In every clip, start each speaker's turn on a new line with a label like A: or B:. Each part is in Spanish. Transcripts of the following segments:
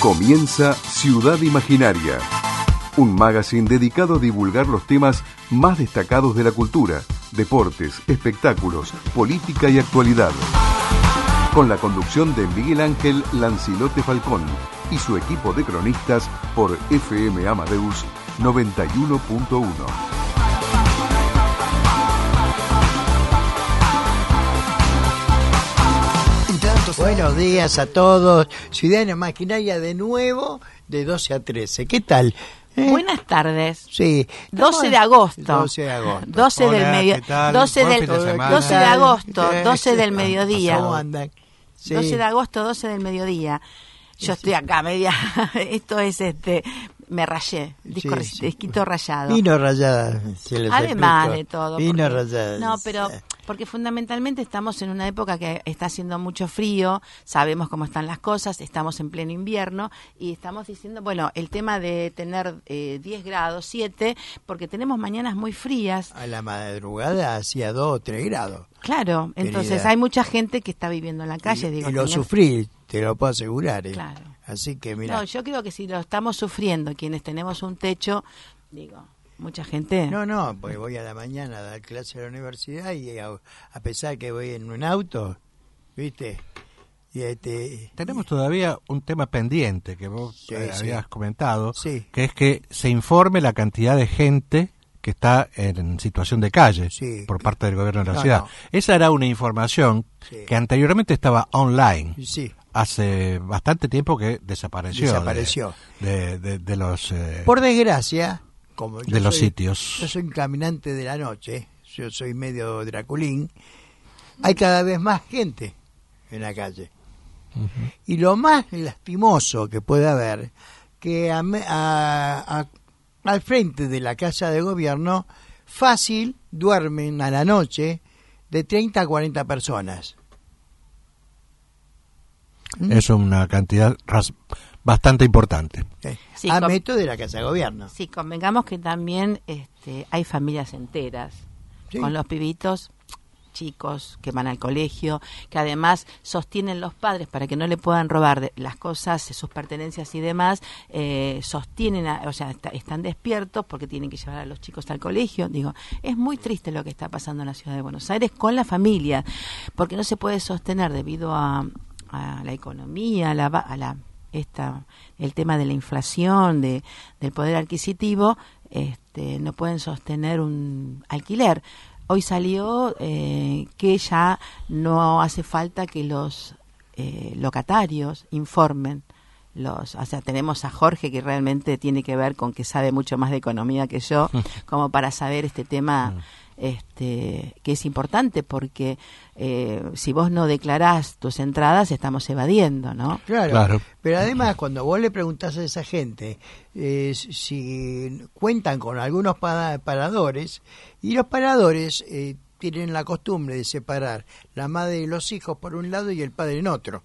A: Comienza Ciudad Imaginaria, un magazine dedicado a divulgar los temas más destacados de la cultura, deportes, espectáculos, política y actualidad. Con la conducción de Miguel Ángel Lancilote Falcón y su equipo de cronistas por FM Amadeus 91.1.
B: Buenos días a todos, Ciudad Imaginaria de nuevo, de 12 a 13. ¿Qué tal?
C: Buenas tardes.
B: Sí.
C: 12 de agosto.
B: 12 de agosto.
C: 12
D: Hola,
C: del medio.
D: ¿qué tal?
C: 12
D: Buen
C: del
D: fin de semana.
C: 12 de agosto, 12 del mediodía.
B: ¿Cómo andan? Sí.
C: 12 de agosto, 12 del mediodía. Yo estoy acá media. Esto es me rayé, disquito rayado.
B: Vino rayada.
C: Además de todo.
B: Vino rayada.
C: No, pero porque fundamentalmente estamos en una época que está haciendo mucho frío, sabemos cómo están las cosas, estamos en pleno invierno y estamos diciendo, bueno, el tema de tener 10 grados, 7, porque tenemos mañanas muy frías.
B: A la madrugada hacía 2 o 3 grados.
C: Claro, entonces
B: querida.
C: hay mucha gente que está viviendo en la calle.
B: Y lo sufrí, te lo puedo asegurar.
C: Claro.
B: Así que mira.
C: No, yo creo que si lo estamos sufriendo, quienes tenemos un techo, digo, mucha gente.
B: No, porque voy a la mañana a dar clase a la universidad y a pesar que voy en un auto, ¿viste? Y
D: Tenemos todavía un tema pendiente que vos habías comentado,
B: Sí.
D: que es que se informe la cantidad de gente que está en situación de calle por parte del gobierno de la ciudad.
B: No.
D: Esa era una información que anteriormente estaba online.
B: Sí.
D: Hace bastante tiempo que desapareció. De los
B: Por desgracia, como yo
D: de los
B: soy,
D: sitios.
B: yo soy un caminante de la noche, yo soy medio draculín, hay cada vez más gente en la calle. Uh-huh. Y lo más lastimoso que puede haber, que al frente de la casa de gobierno, fácil duermen a la noche de 30 a 40 personas.
D: Es una cantidad bastante importante.
C: Sí,
B: a metro de la casa de gobierno.
C: Sí, convengamos que también hay familias enteras con los pibitos chicos que van al colegio, que además sostienen los padres para que no le puedan robar las cosas, sus pertenencias y demás, sostienen, están despiertos porque tienen que llevar a los chicos al colegio. Digo, es muy triste lo que está pasando en la ciudad de Buenos Aires con la familia, porque no se puede sostener debido a la economía, el tema de la inflación, del poder adquisitivo, no pueden sostener un alquiler. Hoy salió que ya no hace falta que los locatarios informen. Tenemos a Jorge, que realmente tiene que ver con que sabe mucho más de economía que yo, como para saber este tema, que es importante, porque si vos no declarás tus entradas, estamos evadiendo, ¿no?
B: Claro. Pero además, cuando vos le preguntás a esa gente si cuentan con algunos paradores, y los paradores tienen la costumbre de separar la madre y los hijos por un lado y el padre en otro.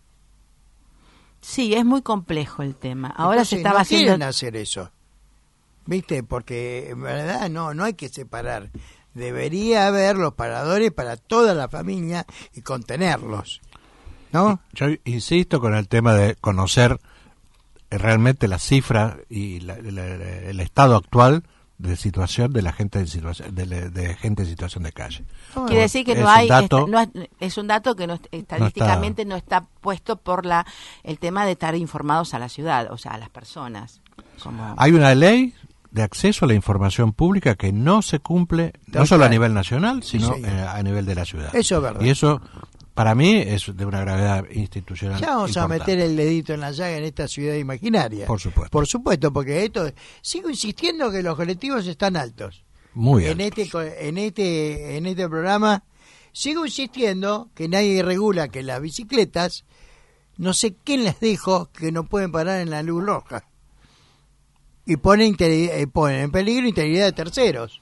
C: Sí, es muy complejo el tema. Ahora
B: Entonces,
C: se estaba haciendo.
B: Quieren hacer eso, ¿viste? Porque en verdad no hay que separar. Debería haber los paradores para toda la familia y contenerlos, ¿no?
D: Yo insisto con el tema de conocer realmente la cifra y el estado actual de situación de la gente en situación de gente en situación de calle.
C: Quiere decir que es un dato que estadísticamente no está puesto por el tema de estar informados a la ciudad, o sea, a las personas.
D: Hay una ley de acceso a la información pública que no se cumple, no solo a nivel nacional, sino a nivel de la ciudad.
B: Eso es verdad.
D: Y eso, para mí, es de una gravedad institucional.
B: Ya vamos
D: importante.
B: a meter el dedito en la llaga en esta ciudad imaginaria.
D: Por supuesto.
B: Por supuesto, porque sigo insistiendo que los colectivos están altos.
D: Muy altos.
B: En este programa sigo insistiendo que nadie regula que las bicicletas, no sé quién les dijo que no pueden parar en la luz roja. Y ponen en peligro integridad de terceros.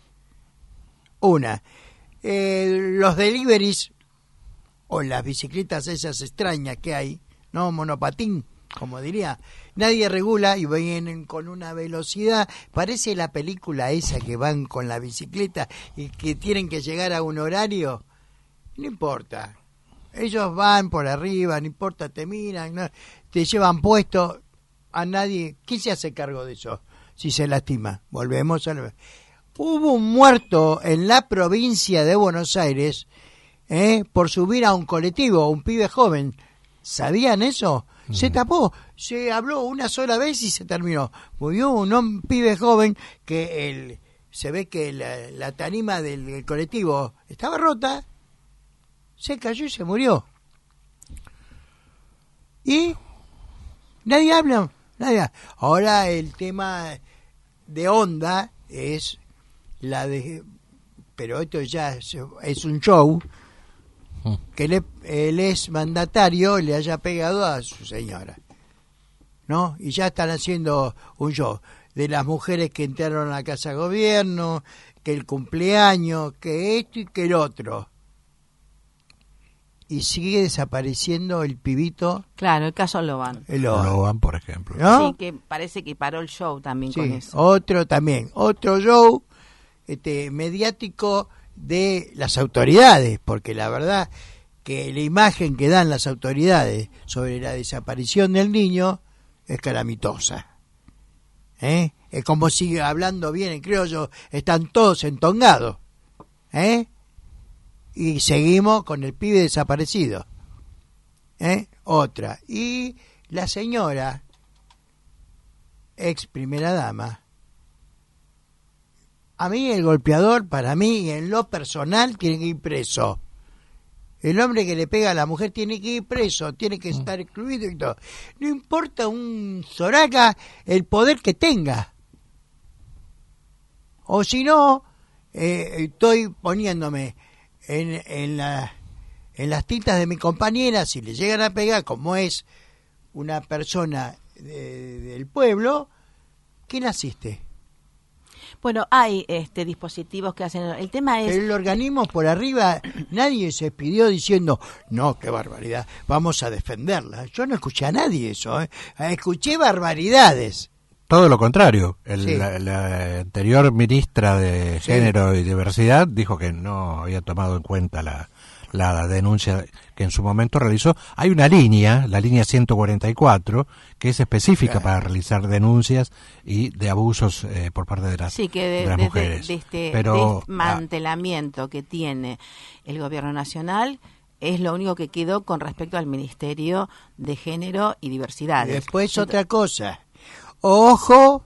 B: Los deliveries o las bicicletas esas extrañas que hay, no monopatín, como diría, nadie regula y vienen con una velocidad, parece la película esa que van con la bicicleta y que tienen que llegar a un horario. No importa, ellos van por arriba, no importa, te miran, te llevan puesto. a nadie. ¿Quién se hace cargo de eso? Si se lastima. Volvemos a... Hubo un muerto en la provincia de Buenos Aires por subir a un colectivo, un pibe joven. ¿Sabían eso? Se tapó, se habló una sola vez y se terminó. Murió un pibe joven que se ve que la tarima del colectivo estaba rota, se cayó y se murió. Y nadie habla, nadie. Ahora el tema de onda es pero esto ya es un show, que el ex mandatario le haya pegado a su señora, ¿no? Y ya están haciendo un show de las mujeres que entraron a la casa de gobierno, que el cumpleaños, que esto y que el otro. Y sigue desapareciendo el pibito.
C: Claro, el caso Loban.
D: Loban, por ejemplo.
B: ¿No?
C: Sí, que parece que paró el show también
B: Sí,
C: con eso.
B: Otro show mediático de las autoridades, porque la verdad que la imagen que dan las autoridades sobre la desaparición del niño es calamitosa. Es como si, hablando bien en criollo, están todos entongados. Y seguimos con el pibe desaparecido. Otra. Y la señora, ex primera dama, a mí el golpeador, para mí, en lo personal, tiene que ir preso. El hombre que le pega a la mujer tiene que ir preso, tiene que estar excluido y todo. No importa un zoraca el poder que tenga. O si no, estoy poniéndome en las tintas de mi compañera, si le llegan a pegar, como es una persona del pueblo, ¿quién asiste?
C: Bueno, hay dispositivos que hacen... El tema es...
B: El organismo por arriba, nadie se pidió diciendo, no, qué barbaridad, vamos a defenderla. Yo no escuché a nadie eso, escuché barbaridades.
D: Todo lo contrario.
B: Sí.
D: La anterior ministra de Género y Diversidad dijo que no había tomado en cuenta la denuncia que en su momento realizó. Hay una línea, la línea 144, que es específica para realizar denuncias y de abusos por parte de las, de las mujeres.
C: De este
D: Pero
C: desmantelamiento que tiene el gobierno nacional es lo único que quedó con respecto al Ministerio de Género y Diversidad.
B: Después otra cosa. Ojo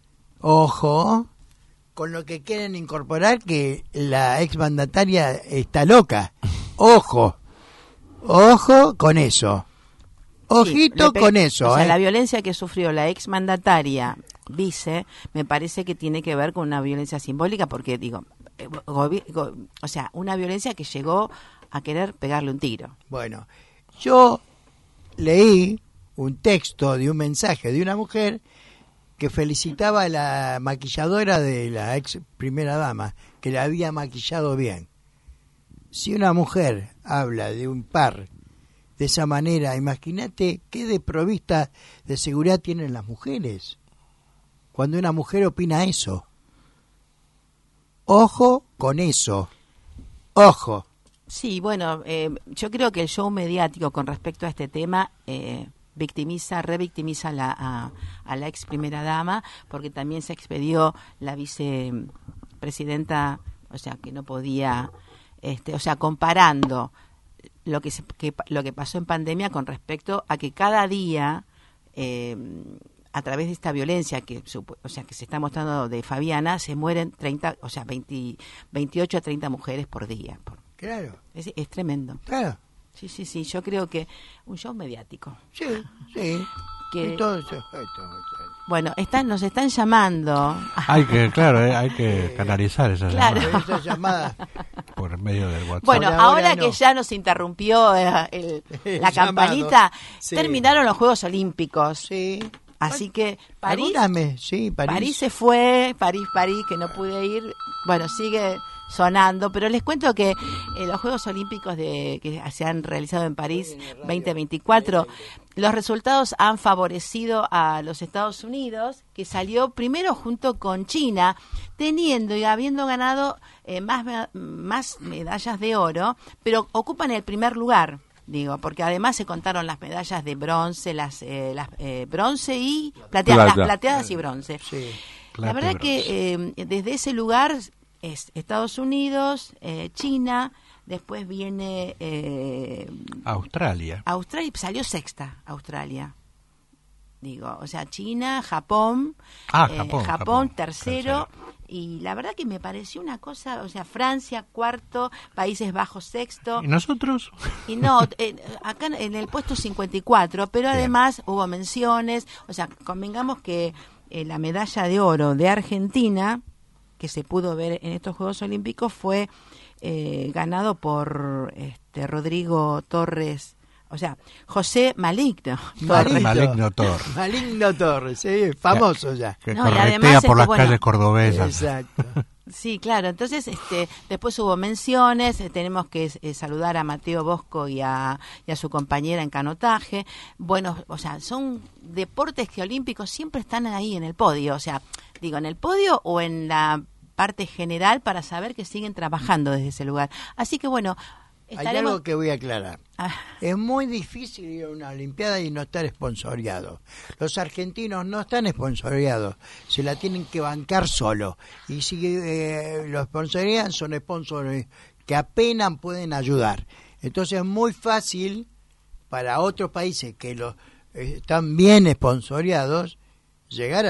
B: con lo que quieren incorporar, que la exmandataria está loca. Ojo con eso. Ojito con eso.
C: O sea, la violencia que sufrió la exmandataria vice, me parece que tiene que ver con una violencia simbólica, porque digo, o sea, una violencia que llegó a querer pegarle un tiro.
B: Bueno, yo leí un texto de un mensaje de una mujer que felicitaba a la maquilladora de la ex primera dama, que la había maquillado bien. Si una mujer habla de un par de esa manera, imagínate qué desprovista de seguridad tienen las mujeres cuando una mujer opina eso. Ojo con eso. Ojo.
C: Sí, bueno, yo creo que el show mediático con respecto a este tema revictimiza a la ex primera dama, porque también se expedió la vicepresidenta, o sea, que no podía, o sea, comparando lo que pasó en pandemia con respecto a que cada día, a través de esta violencia que se está mostrando de Fabiana, se mueren 28 a 30 mujeres por día.
B: Claro.
C: Es tremendo.
B: Claro.
C: Sí, yo creo que un show mediático.
B: Sí. Y todo eso.
C: Bueno, nos están llamando.
D: Hay que canalizar esas
B: llamadas.
D: Por medio del WhatsApp.
C: Bueno, ahora que ya nos interrumpió la campanita, terminaron los Juegos Olímpicos.
B: Sí.
C: Así que París se fue, París, que no pude ir. Bueno, sigue sonando, pero les cuento que los Juegos Olímpicos que se han realizado en París 2024, los resultados han favorecido a los Estados Unidos, que salió primero junto con China, teniendo y habiendo ganado más medallas de oro, pero ocupan el primer lugar. Digo, porque además se contaron las medallas de bronce, las bronce y plateadas, las plateadas y bronce.
B: Sí.
C: La verdad que desde ese lugar es Estados Unidos, China, después viene
D: Australia.
C: Australia, salió sexta Australia. Digo, o sea, China, Japón, Japón tercero, y la verdad que me pareció una cosa, o sea, Francia cuarto, Países Bajos sexto.
D: ¿Y nosotros?
C: Y no, acá en el puesto 54, pero además hubo menciones, o sea, convengamos que la medalla de oro de Argentina, que se pudo ver en estos Juegos Olímpicos, fue ganado por Rodrigo Torres, o sea, José Maligno
D: Torres.
B: Maligno Torres, sí, famoso ya.
D: Que
C: No,
D: corretea por las calles cordobesas.
B: Exacto.
C: Sí, claro. Entonces, después hubo menciones. Tenemos que saludar a Mateo Bosco y a su compañera en canotaje. Bueno, o sea, son deportes que olímpicos siempre están ahí en el podio. O sea, digo, en el podio o en la parte general para saber que siguen trabajando desde ese lugar. Así que bueno,
B: Hay algo que voy a aclarar. Es muy difícil ir a una Olimpiada y no estar esponsoreado. Los argentinos no están esponsoreados, se la tienen que bancar solo. Y si los sponsorean, son sponsors que apenas pueden ayudar. Entonces es muy fácil para otros países que están bien esponsoreados llegar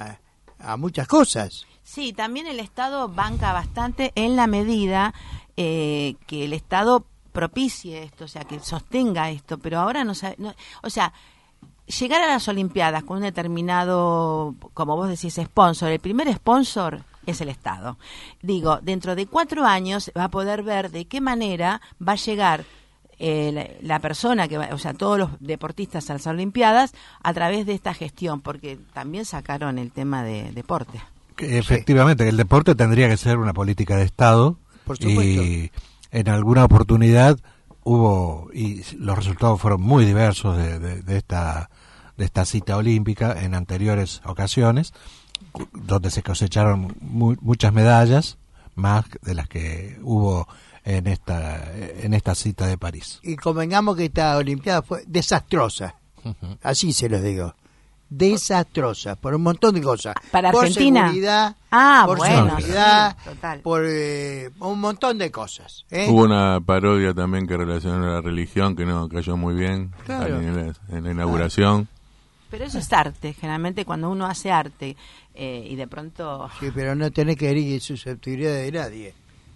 B: a muchas cosas.
C: Sí, también el Estado banca bastante en la medida que el Estado propicie esto, o sea, que sostenga esto, pero ahora o sea, llegar a las Olimpiadas con un determinado, como vos decís, sponsor, el primer sponsor es el Estado. Digo, dentro de 4 años va a poder ver de qué manera va a llegar la persona que va, o sea, todos los deportistas a las Olimpiadas a través de esta gestión, porque también sacaron el tema de deporte.
D: Efectivamente, el deporte tendría que ser una política de Estado.
B: Por supuesto.
D: Y en alguna oportunidad hubo, y los resultados fueron muy diversos de esta cita olímpica en anteriores ocasiones, donde se cosecharon muchas medallas, más de las que hubo en esta cita de París.
B: Y convengamos que esta Olimpiada fue desastrosa, así se los digo. Desastrosa, por un montón de cosas.
C: Para
B: por
C: Argentina.
B: Seguridad, por
C: bueno,
B: seguridad,
C: sí, total.
B: por un montón de cosas.
E: Hubo una parodia también que relacionó a la religión que no cayó muy bien.
B: Claro.
E: en la inauguración.
C: Pero eso es arte, generalmente cuando uno hace arte y de pronto...
B: Sí, pero no tenés que herir susceptibilidad de nadie.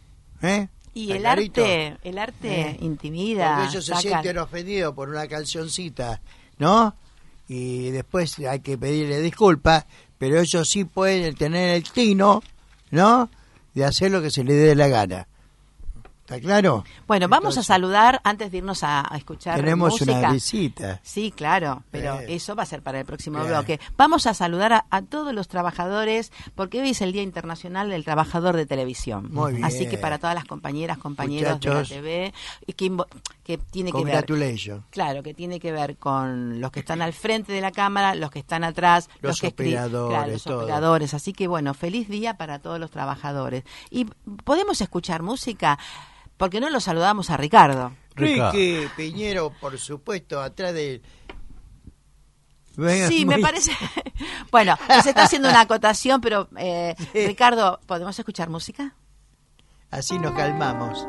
C: Y
B: ¿Está
C: el
B: clarito?
C: arte intimida.
B: Porque ellos se sienten ofendidos por una cancioncita, ¿no? Y después hay que pedirle disculpas, pero ellos sí pueden tener el tino, ¿no?, de hacer lo que se les dé la gana. ¿Está claro?
C: Bueno, vamos a
B: Entonces,
C: saludar antes de irnos a escuchar
B: tenemos
C: música.
B: una visita.
C: Sí, claro, pero eso va a ser para el próximo
B: Bien.
C: bloque. Vamos a saludar a todos los trabajadores, porque hoy es el Día Internacional del Trabajador de Televisión.
B: Muy bien.
C: Así que para todas las compañeras, compañeros
B: Muchachos,
C: de la TV, y que tiene que ver...
B: Congratulations.
C: Claro, que tiene que ver con los que están al frente de la cámara, los que están atrás,
B: Los
C: que
B: operadores,
C: los
B: todo.
C: operadores. Así que bueno, feliz día para todos los trabajadores. Y podemos escuchar música, porque no lo saludamos a Ricardo.
B: Ricky Piñero, por supuesto, atrás de...
C: Sí, me parece... Bueno, se está haciendo una acotación, pero Ricardo, ¿podemos escuchar música?
B: Así nos calmamos.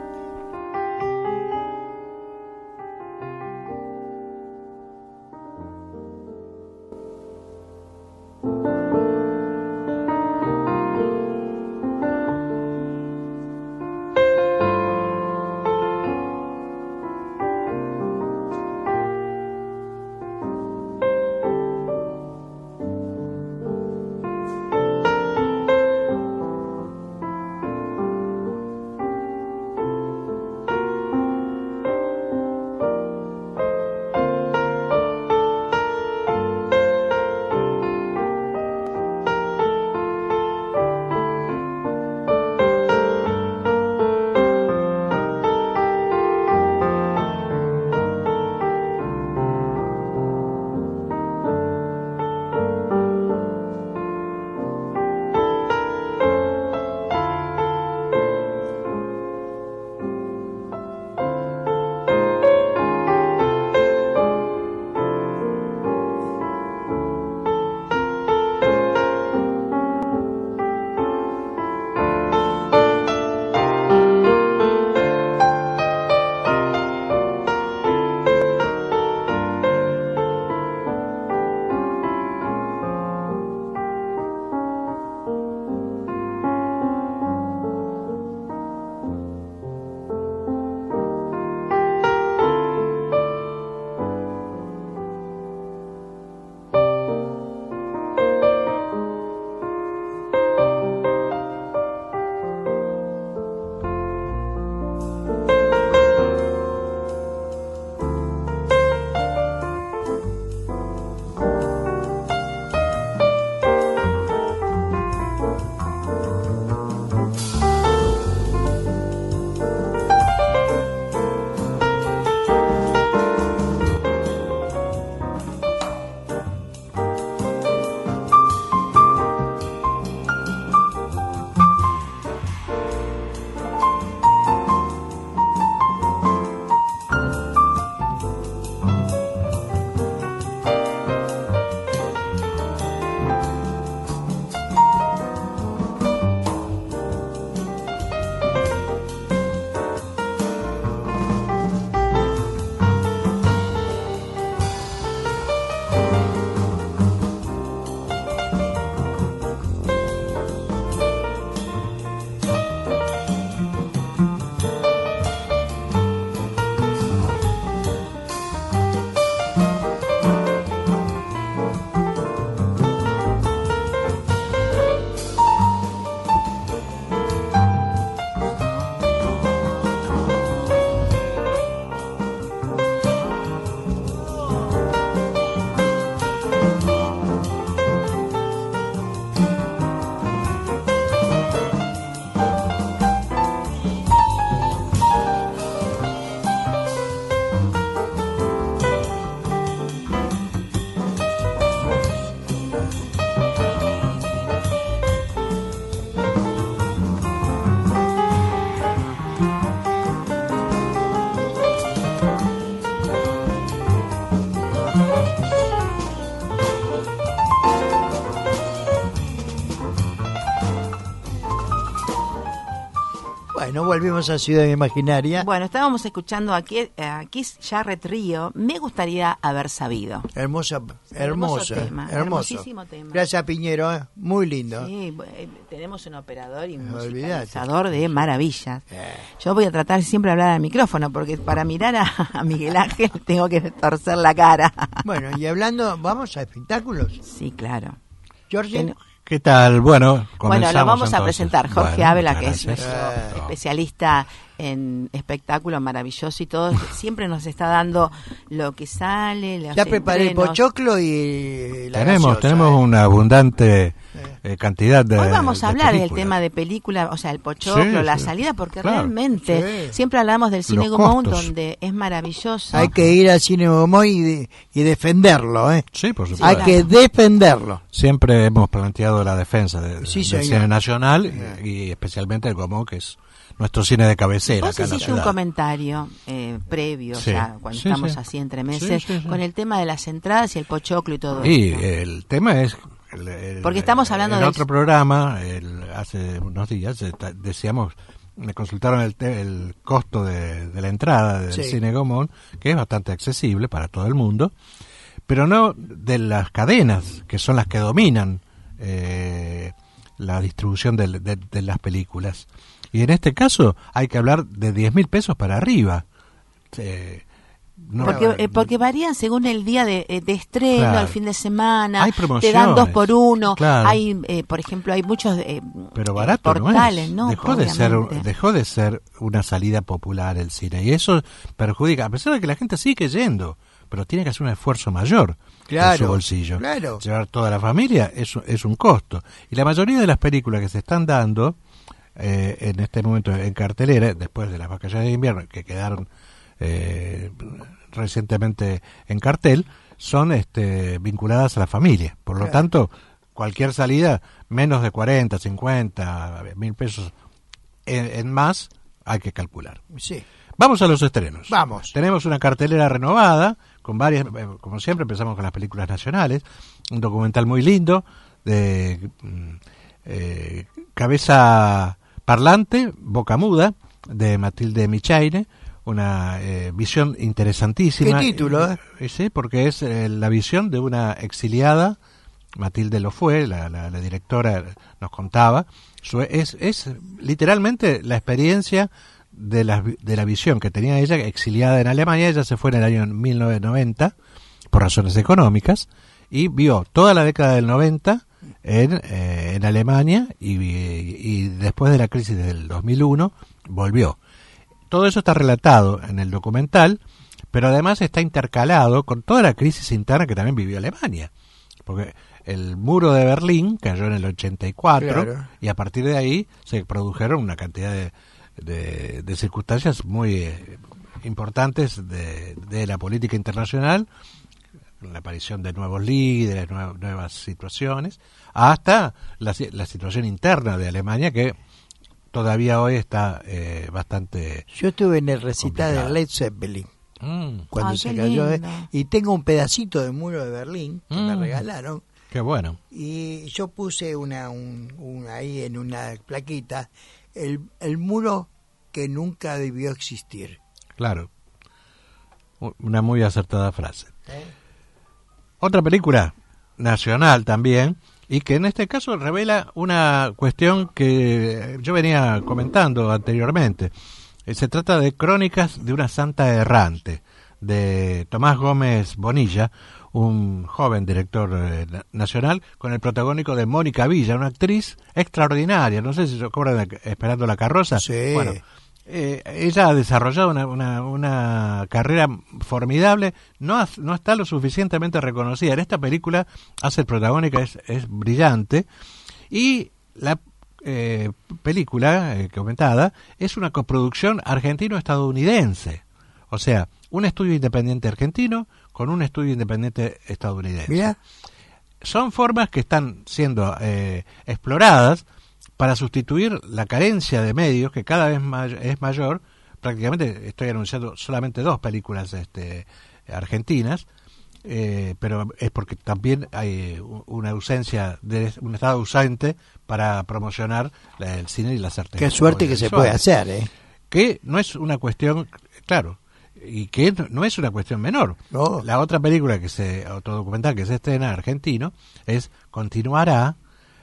B: Bueno, volvimos a Ciudad Imaginaria.
C: Bueno, estábamos escuchando aquí Jarrett Río. Me gustaría haber sabido.
B: Hermoso
C: tema,
B: hermoso.
C: Hermosísimo tema.
B: Gracias, Piñero, muy lindo.
C: Sí, tenemos un operador y un
B: No
C: musicalizador de maravillas. Yo voy a tratar siempre de hablar al micrófono, porque para mirar a Miguel Ángel tengo que torcer la cara.
B: Bueno, y hablando, ¿vamos a espectáculos?
C: Sí, claro.
B: Jorge.
D: ¿Qué tal? Bueno,
C: lo vamos
D: entonces.
C: a presentar. Jorge Ávila, que es nuestro
B: Gracias.
C: especialista en espectáculo maravilloso y todo, siempre nos está dando lo que sale.
B: Ya preparé el pochoclo y la
D: Tenemos
B: gaseosa,
D: una abundante cantidad de.
C: Hoy vamos a hablar del
D: películas.
C: tema de película, o sea, el pochoclo,
D: Sí,
C: la
D: sí.
C: salida, porque
D: Claro.
C: realmente
B: Sí.
C: siempre hablamos del cine
D: Los
C: Gaumont,
D: costos.
C: donde es maravilloso.
B: Hay que ir al cine Gaumont y defenderlo, ¿eh?
D: Sí, por supuesto.
B: Hay que defenderlo.
D: Siempre hemos planteado la defensa
B: Sí,
D: del
B: señor.
D: cine nacional y especialmente el Gaumont, que es nuestro cine de cabecera.
C: Vos
D: acá en la
C: hiciste un
D: ciudad.
C: comentario previo,
D: Sí.
C: o sea, cuando
D: Sí,
C: estamos
D: sí.
C: así entre meses,
D: Sí, sí, sí.
C: con el tema de las entradas y el pochoclo y todo
D: Y
C: esto.
D: el tema es.
C: Porque estamos hablando
D: en
C: del-
D: otro programa, hace unos días, decíamos, me consultaron el costo de la entrada del
B: Sí.
D: cine Gaumont, que es bastante accesible para todo el mundo, pero no de las cadenas, que son las que dominan la distribución de las películas. Y en este caso hay que hablar de 10.000 pesos para arriba. No,
C: Porque varían según el día de estreno,
D: Claro.
C: el fin de semana,
D: Hay
C: te dan
D: promociones.
C: 2 por 1,
D: Claro.
C: hay, por ejemplo, hay muchos
D: pero barato
C: portales,
D: no es.
C: ¿no?
D: Dejó de ser una salida popular el cine, y eso perjudica, a pesar de que la gente sigue yendo, pero tiene que hacer un esfuerzo mayor en su bolsillo.
B: Claro.
D: Llevar toda la familia es un costo. Y la mayoría de las películas que se están dando en este momento en cartelera, después de las vacaciones de invierno, que quedaron recientemente en cartel, son vinculadas a la familia. Por lo tanto, cualquier salida, menos de 40, 50, 1.000 pesos en más, hay que calcular.
B: Sí.
D: Vamos a los estrenos.
B: Vamos.
D: Tenemos una cartelera renovada, con varias, como siempre empezamos con las películas nacionales, un documental muy lindo de Cabeza Parlante, Boca Muda, de Matilde Michaire, una visión interesantísima.
B: ¿Qué título?
D: Sí, porque es la visión de una exiliada, Matilde lo fue, la directora nos contaba, es literalmente la experiencia de la visión que tenía ella exiliada en Alemania. Ella se fue en el año 1990 por razones económicas y vio toda la década del 90 en Alemania y después de la crisis del 2001 volvió. Todo eso está relatado en el documental, pero además está intercalado con toda la crisis interna que también vivió Alemania, porque el muro de Berlín cayó en el 84,
B: Claro.
D: y a partir de ahí se produjeron una cantidad de circunstancias muy importantes de la política internacional, la aparición de nuevos líderes, nuevas situaciones, hasta la situación interna de Alemania, que todavía hoy está bastante...
B: Yo estuve en el recital
D: complicado.
B: de Led Zeppelin cuando
C: Ay,
B: se
C: qué
B: cayó
C: lindo.
B: y tengo un pedacito de muro de Berlín que me
D: Mm.
B: regalaron
D: Qué bueno.
B: y yo puse ahí en una plaquita el muro que nunca debió existir.
D: Claro. Una muy acertada frase. Otra película nacional también, y que en este caso revela una cuestión que yo venía comentando anteriormente. Se trata de Crónicas de una Santa Errante, de Tomás Gómez Bonilla, un joven director nacional, con el protagónico de Mónica Villa, una actriz extraordinaria. No sé si se acuerdan de Esperando la carroza.
B: Sí.
D: Bueno, ella ha desarrollado una carrera formidable, no está lo suficientemente reconocida. En esta película hace el protagónico, es brillante, y la película comentada es una coproducción argentino-estadounidense, o sea, un estudio independiente argentino con un estudio independiente estadounidense.
B: Mira,
D: Son formas que están siendo exploradas para sustituir la carencia de medios, que cada vez es mayor, prácticamente estoy anunciando solamente 2 películas argentinas, pero es porque también hay una ausencia, un estado ausente para promocionar el cine y las artes.
B: Qué suerte que se puede hacer,
D: Que no es una cuestión, claro, y que no es una cuestión menor.
B: No.
D: La otra película otro documental que se estrena argentino es Continuará,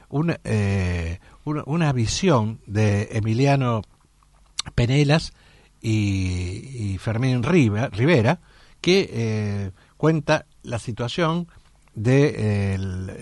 D: una visión de Emiliano Penelas y Fermín Rivera, que cuenta la situación de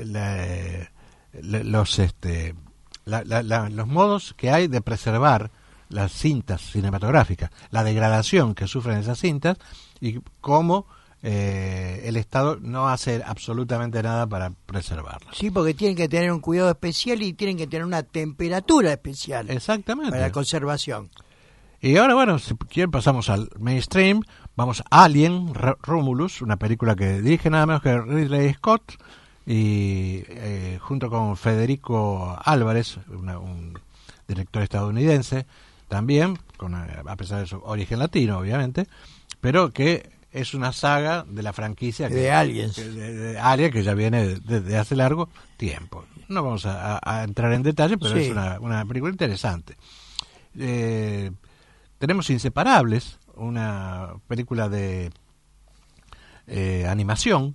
D: los modos que hay de preservar las cintas cinematográficas, la degradación que sufren esas cintas y cómo el Estado no hace absolutamente nada para preservarlas.
B: Sí, porque tienen que tener un cuidado especial y tienen que tener una temperatura especial.
D: Exactamente.
B: Para la conservación.
D: Y ahora, bueno, si quieren pasamos al mainstream, vamos a Alien, Romulus, una película que dirige nada menos que Ridley Scott, y junto con Federico Álvarez, un director estadounidense, también, a pesar de su origen latino, obviamente, pero que es una saga de la franquicia
B: de Aliens.
D: De Alien, que ya viene desde hace largo tiempo. No vamos a entrar en detalle, pero sí, es una película interesante. Tenemos Inseparables, una película de animación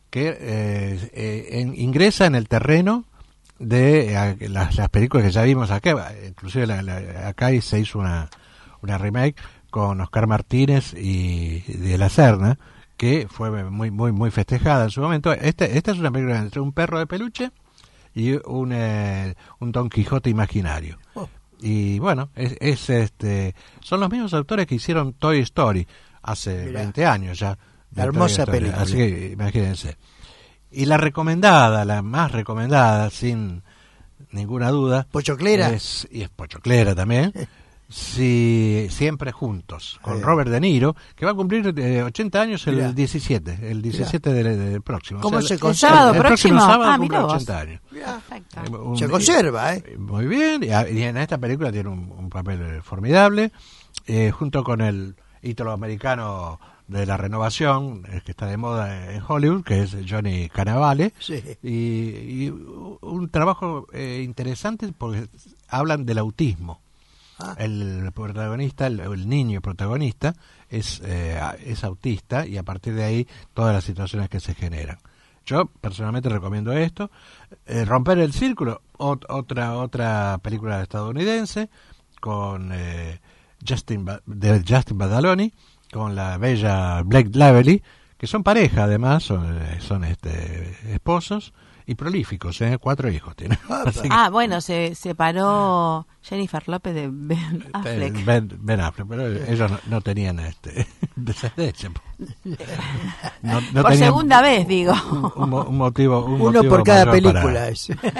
D: que ingresa en el terreno de las películas que ya vimos acá. Inclusive acá se hizo una remake con Oscar Martínez y de la Serna, que fue muy festejada en su momento. Esta es una película entre un perro de peluche y un Don Quijote imaginario. Y bueno, son los mismos autores que hicieron Toy Story hace 20 años ya.
B: Hermosa película.
D: Así que imagínense. Y la más recomendada, sin ninguna duda,
B: Pochoclera.
D: Es Pochoclera también. Siempre Juntos, con Robert De Niro, que va a cumplir 80 años el 17 del próximo.
C: ¿Cómo
D: se
C: conserva?
D: El próximo sábado cumple 80 años.
C: Perfecto.
B: Se conserva,
D: Muy bien, y en esta película tiene un papel formidable, junto con el ítalo-americano de la renovación, que está de moda en Hollywood, que es Johnny Cannavale,
B: sí.
D: y un trabajo interesante porque hablan del autismo. El protagonista, el niño protagonista es autista, y a partir de ahí todas las situaciones que se generan. Yo personalmente recomiendo esto. Romper el Círculo, otra película estadounidense con Justin Badaloni, con la bella Blake Lively, que son pareja además, son esposos y prolíficos, 4 hijos tienen.
C: Bueno, se separó Jennifer López de Ben Affleck.
D: Ben Affleck, pero ellos no tenían descendencia. No
C: por tenían segunda vez, digo.
D: Un motivo.
B: Uno por cada película.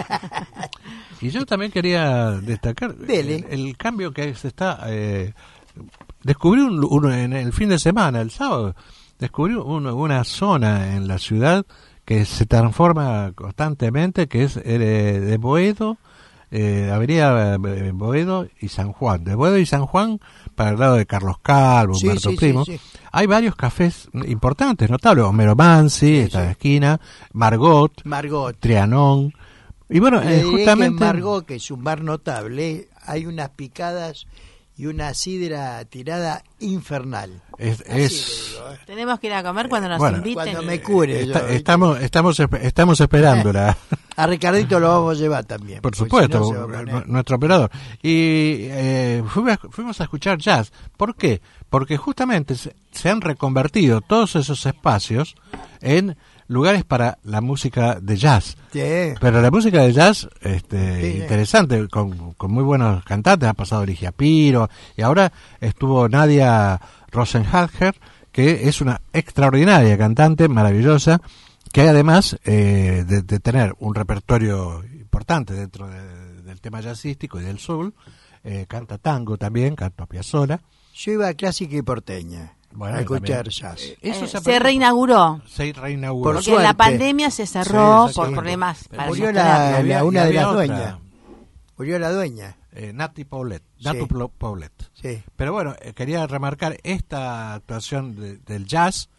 D: Y yo también quería destacar el cambio que se está... descubrí en el fin de semana, el sábado, descubrí una zona en la ciudad que se transforma constantemente, que es de Boedo, Avenida Boedo y San Juan. De Boedo y San Juan, para el lado de Carlos Calvo, Humberto Primo. Sí. Hay varios cafés importantes, notables. Homero Mansi, está en la esquina, Margot, Trianón. Y bueno, justamente...
B: en Margot, que es un bar notable, hay unas picadas y una sidra tirada infernal.
C: Tenemos que ir a comer cuando nos inviten.
B: Cuando me cure.
D: Estamos esperándola.
B: A Ricardito lo vamos a llevar también.
D: Por supuesto, si no nuestro operador. Y fuimos a escuchar jazz. ¿Por qué? Porque justamente se han reconvertido todos esos espacios en lugares para la música de jazz.
B: Sí.
D: Pero la música de jazz interesante, con muy buenos cantantes. Ha pasado Ligia Piro, y ahora estuvo Nadia Rosenhager, que es una extraordinaria cantante, maravillosa, que además de tener un repertorio importante dentro del tema jazzístico y del soul, canta tango también, canta Piazzolla.
B: Yo iba a clásica y porteña. A escuchar jazz.
C: Se reinauguró.
B: Por
C: porque
B: suerte.
C: La pandemia se cerró por problemas.
B: Murió una de las dueñas. Murió la dueña.
D: Nati Paulet.
B: Sí.
D: Pero bueno, quería remarcar esta actuación del jazz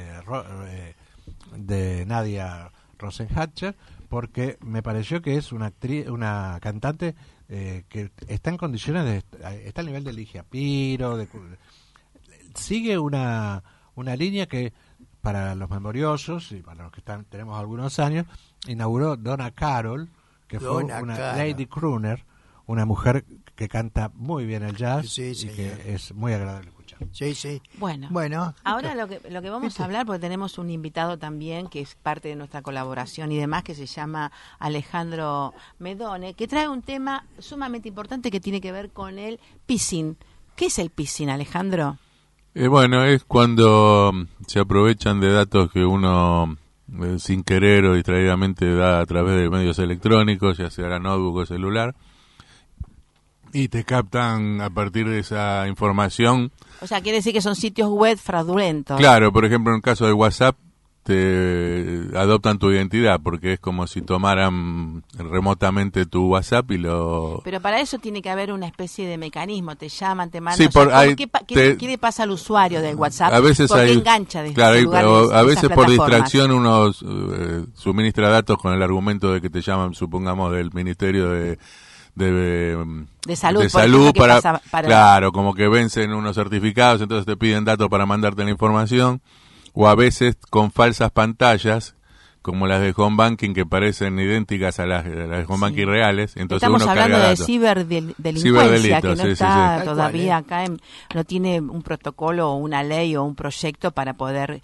D: de Nadia Rosenhatcher, porque me pareció que es una cantante que está en condiciones está al nivel de Ligia Piro, sigue una línea que para los memoriosos y para los que tenemos algunos años inauguró Donna Carol, que fue una lady crooner, una mujer que canta muy bien el jazz y que es muy agradable escuchar.
B: Sí.
C: Bueno, ahora lo que vamos a hablar, porque tenemos un invitado también que es parte de nuestra colaboración y demás, que se llama Alejandro Medone, que trae un tema sumamente importante que tiene que ver con el phishing. ¿Qué es el phishing, Alejandro?
E: Bueno, es cuando se aprovechan de datos que uno sin querer o distraídamente da a través de medios electrónicos, ya sea la notebook o celular, y te captan a partir de esa información.
C: O sea, quiere decir que son sitios web fraudulentos.
E: Claro, por ejemplo, en el caso de WhatsApp, te adoptan tu identidad, porque es como si tomaran remotamente tu WhatsApp y lo...
C: Pero para eso tiene que haber una especie de mecanismo, te llaman, te mandan...
E: Sí,
C: ¿qué le pasa al usuario del WhatsApp?
E: A veces
C: porque engancha de
E: claro, a veces por distracción uno suministra datos con el argumento de que te llaman, supongamos, del Ministerio de salud para claro, como que vencen unos certificados, entonces te piden datos para mandarte la información, o a veces con falsas pantallas como las de home banking que parecen idénticas a las de home banking reales, entonces
C: estamos
E: uno
C: hablando
E: carga
C: de
E: datos.
C: Ciberdelincuencia, que no está todavía
B: ¿eh?
C: acá, no tiene un protocolo o una ley o un proyecto para poder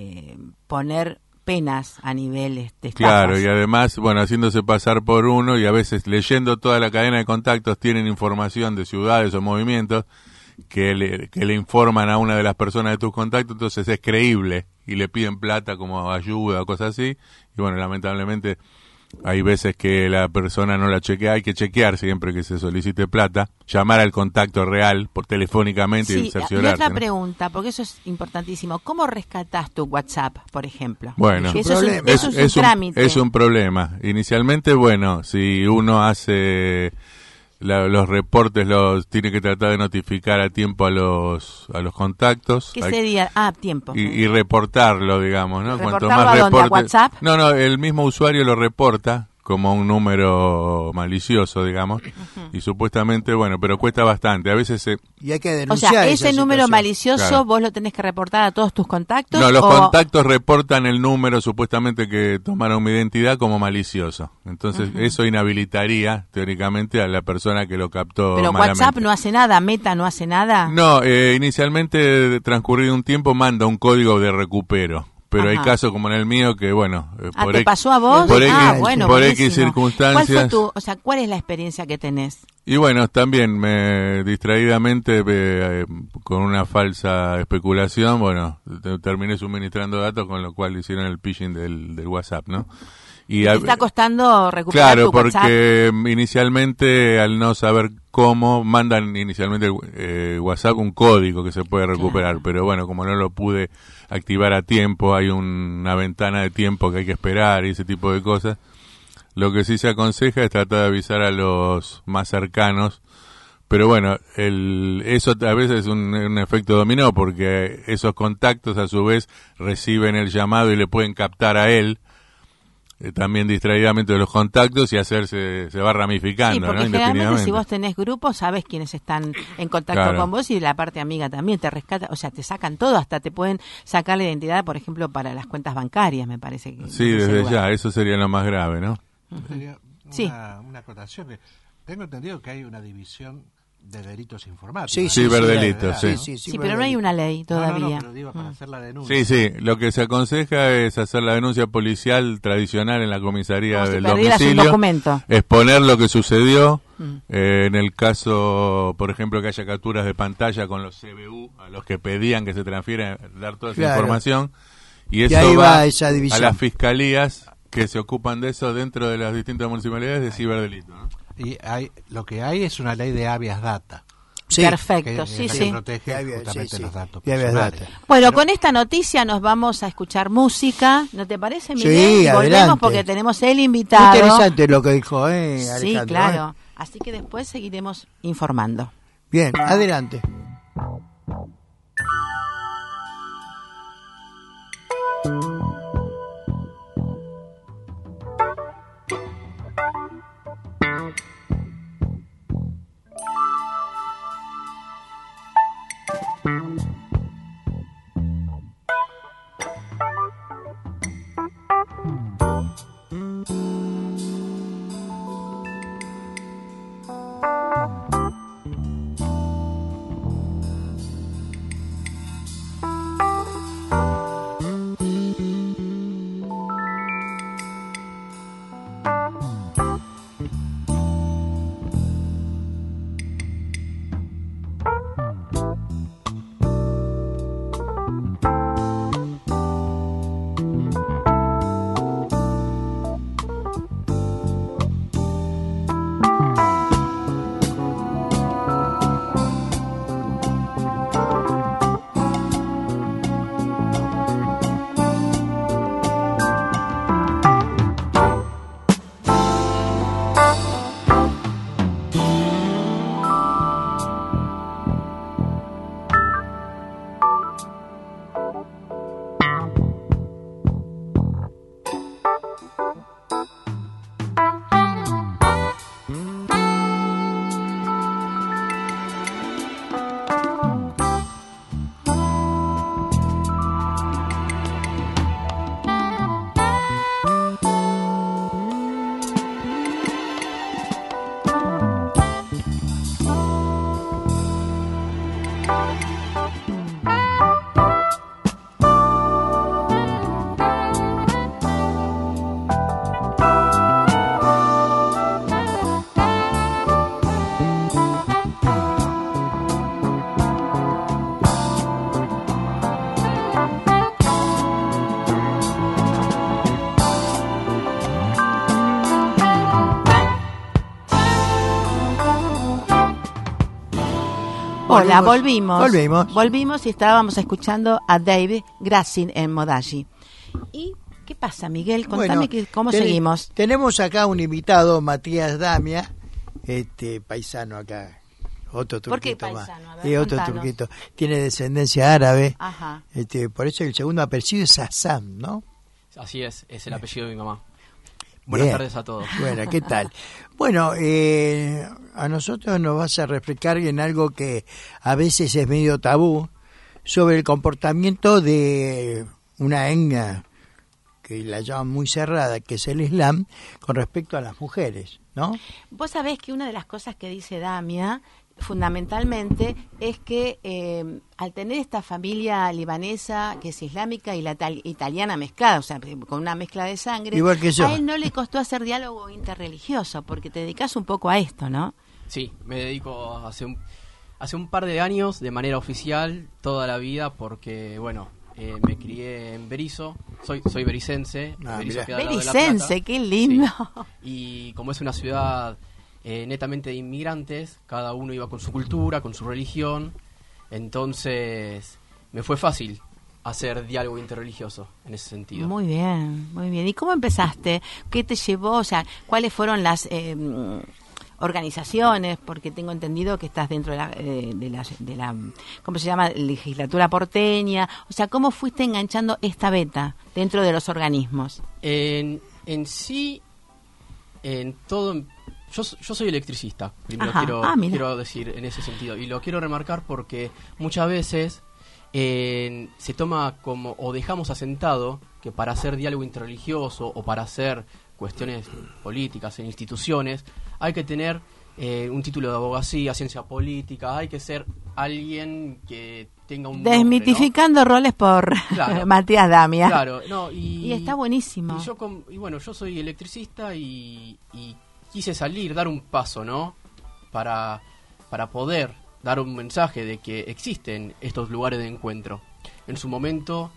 C: poner penas a nivel de estafas.
E: Claro, y además, bueno, haciéndose pasar por uno y a veces leyendo toda la cadena de contactos tienen información de ciudades o movimientos que le informan a una de las personas de tus contactos, entonces es creíble y le piden plata como ayuda o cosas así, y bueno, lamentablemente hay veces que la persona no la chequea, hay que chequear siempre que se solicite plata, llamar al contacto real por telefónicamente y cerciorarse.
C: Y otra pregunta, porque eso es importantísimo, ¿cómo rescatás tu WhatsApp, por ejemplo?
E: Bueno,
C: eso es un trámite.
E: Es un problema. Inicialmente, bueno, si uno hace los reportes, los tiene que tratar de notificar a tiempo a los contactos.
C: ¿Qué sería? Tiempo.
E: Y reportarlo, digamos, ¿no?
C: Cuanto más reporte. ¿A WhatsApp?
E: No, el mismo usuario lo reporta como un número malicioso, digamos, y supuestamente, bueno, pero cuesta bastante. A veces
B: y hay que denunciar.
C: O sea, ese número malicioso,
E: claro,
C: vos lo tenés que reportar a todos tus contactos.
E: No, los contactos reportan el número supuestamente que tomaron mi identidad como malicioso. Entonces, eso inhabilitaría teóricamente a la persona que lo captó.
C: Pero
E: malamente.
C: WhatsApp no hace nada, Meta no hace nada.
E: No, inicialmente, transcurrido un tiempo, manda un código de recupero. Pero hay casos como en el mío que, bueno...
C: ¿te pasó a vos?
E: Por
C: Por
E: X circunstancias...
C: ¿Cuál es la experiencia que tenés?
E: Y bueno, también distraídamente, con una falsa especulación, bueno, terminé suministrando datos, con lo cual hicieron el phishing del WhatsApp, ¿no?
C: Y ¿te está costando recuperar tu WhatsApp?
E: Claro, porque inicialmente, al no saber cómo, mandan inicialmente WhatsApp un código que se puede recuperar, pero bueno, como no lo pude activar a tiempo, hay una ventana de tiempo que hay que esperar y ese tipo de cosas. Lo que sí se aconseja es tratar de avisar a los más cercanos, pero bueno, eso a veces es un efecto dominó, porque esos contactos a su vez reciben el llamado y le pueden captar a él, también distraídamente de los contactos, y se va ramificando,
C: porque
E: ¿no?
C: Generalmente si vos tenés grupos, sabes quiénes están en contacto con vos, y la parte amiga también te rescata, o sea, te sacan todo, hasta te pueden sacar la identidad, por ejemplo, para las cuentas bancarias, me parece que.
E: Sí, desde ya, eso sería lo más grave, ¿no?
D: Una acotación. Tengo entendido que hay una división de delitos informáticos.
E: Sí, ciberdelitos,
C: sí, pero no hay una ley todavía.
D: No, pero digo, para hacer la denuncia.
E: Sí, lo que se aconseja es hacer la denuncia policial tradicional en la comisaría del domicilio, exponer lo que sucedió, en el caso, por ejemplo, que haya capturas de pantalla con los CBU, a los que pedían que se transfiera, dar toda esa información, y eso va a las fiscalías que se ocupan de eso dentro de las distintas municipalidades de ciberdelito, ¿no?
D: Y lo que hay es una ley de habeas data.
C: Sí, perfecto,
D: que protege justamente los datos
B: personales.
C: Bueno, con esta noticia nos vamos a escuchar música, ¿no te parece, Miguel?
B: Sí,
C: volvemos
B: adelante.
C: Porque tenemos el invitado.
B: Muy interesante lo que dijo, Alejandro.
C: Sí, claro. Así que después seguiremos informando.
B: Bien, adelante.
C: Hola, volvimos.
B: Volvimos
C: Y estábamos escuchando a David Grassin en Modaji. ¿Y qué pasa, Miguel? Contame cómo seguimos.
B: Tenemos acá un invitado, Matías Damia, paisano acá. Otro turquito.
C: ¿Por qué paisano? A ver,
B: otro
C: contanos.
B: turquito. Tiene descendencia árabe.
C: Ajá.
B: Por eso el segundo apellido es Hassam, ¿no?
F: Así es el apellido de mi mamá. Buenas
B: Bien.
F: tardes a todos.
B: Bueno, ¿qué tal? Bueno, a nosotros nos vas a refrescar en algo que a veces es medio tabú, sobre el comportamiento de una etnia que la llaman muy cerrada, que es el Islam, con respecto a las mujeres, ¿no?
C: Vos sabés que una de las cosas que dice Damia, fundamentalmente, es que al tener esta familia libanesa que es islámica y la italiana mezclada, o sea, con una mezcla de sangre,
B: igual que yo,
C: a él no le costó hacer diálogo interreligioso, porque te dedicas un poco a esto, ¿no?
F: Sí, me dedico hace un par de años de manera oficial, toda la vida, porque, bueno, me crié en Berisso, soy bericense. Berisso queda al lado de La
C: Bericense,
F: Plata.
C: qué lindo.
F: Sí. Y como es una ciudad netamente de inmigrantes, cada uno iba con su cultura, con su religión, entonces me fue fácil hacer diálogo interreligioso en ese sentido.
C: Muy bien, muy bien. ¿Y cómo empezaste? ¿Qué te llevó? O sea, ¿cuáles fueron las organizaciones? Porque tengo entendido que estás dentro de la ¿cómo se llama? Legislatura porteña. O sea, ¿cómo fuiste enganchando esta beta dentro de los organismos?
F: En sí, en todo... Yo soy electricista, primero quiero decir en ese sentido, y lo quiero remarcar porque muchas veces se toma como, o dejamos asentado, que para hacer diálogo interreligioso o para hacer cuestiones políticas en instituciones hay que tener un título de abogacía, ciencia política, hay que ser alguien que tenga un
C: Desmitificando nombre, ¿no? Roles por claro, Matías Damia.
F: Claro, no, y
C: está buenísimo.
F: Y bueno, yo soy electricista y quise dar un paso, ¿no? Para poder dar un mensaje de que existen estos lugares de encuentro. En su momento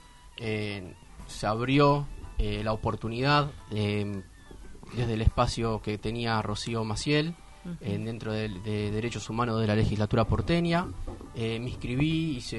F: se abrió la oportunidad desde el espacio que tenía Rocío Maciel, dentro de Derechos Humanos de la Legislatura porteña. Me inscribí, hice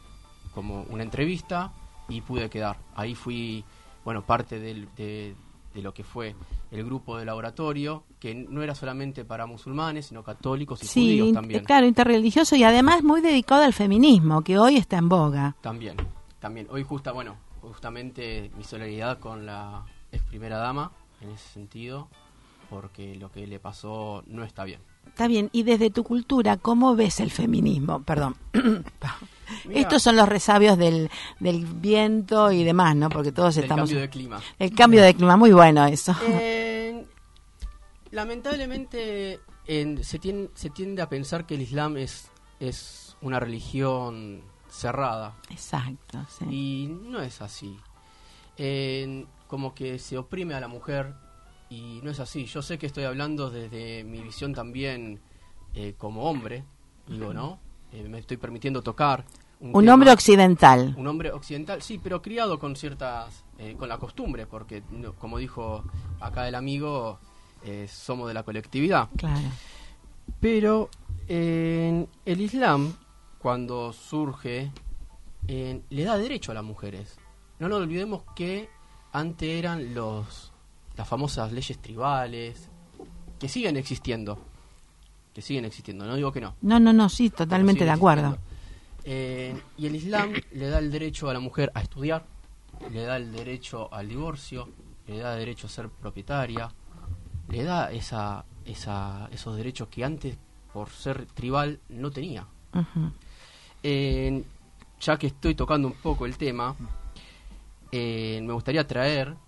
F: como una entrevista y pude quedar. Ahí fui, bueno, parte del lo que fue el grupo de laboratorio, que no era solamente para musulmanes, sino católicos y judíos también.
C: Claro, interreligioso y además muy dedicado al feminismo, que hoy está en boga.
F: También. Hoy justamente mi solidaridad con la ex primera dama, en ese sentido, porque lo que le pasó no está bien.
C: Está bien, y desde tu cultura, ¿cómo ves el feminismo? Perdón. Estos son los resabios del viento y demás, ¿no? Porque todos estamos...
F: El cambio de clima.
C: El cambio de clima, muy bueno eso.
F: Lamentablemente se tiende a pensar que el Islam es una religión cerrada.
C: Exacto, sí.
F: Y no es así. Como que se oprime a la mujer, y no es así. Yo sé que estoy hablando desde mi visión también como hombre, digo, ¿no? Me estoy permitiendo tocar un
C: hombre occidental.
F: Un hombre occidental, sí, pero criado con ciertas, con la costumbre, porque como dijo acá el amigo, somos de la colectividad.
C: Claro.
F: Pero el Islam, cuando surge, le da derecho a las mujeres. No nos olvidemos que antes eran las famosas leyes tribales, que siguen existiendo, no digo que no.
C: No, sí, totalmente de acuerdo.
F: Y el Islam le da el derecho a la mujer a estudiar, le da el derecho al divorcio, le da el derecho a ser propietaria, le da esos derechos que antes, por ser tribal, no tenía.
C: Uh-huh.
F: Ya que estoy tocando un poco el tema, me gustaría traer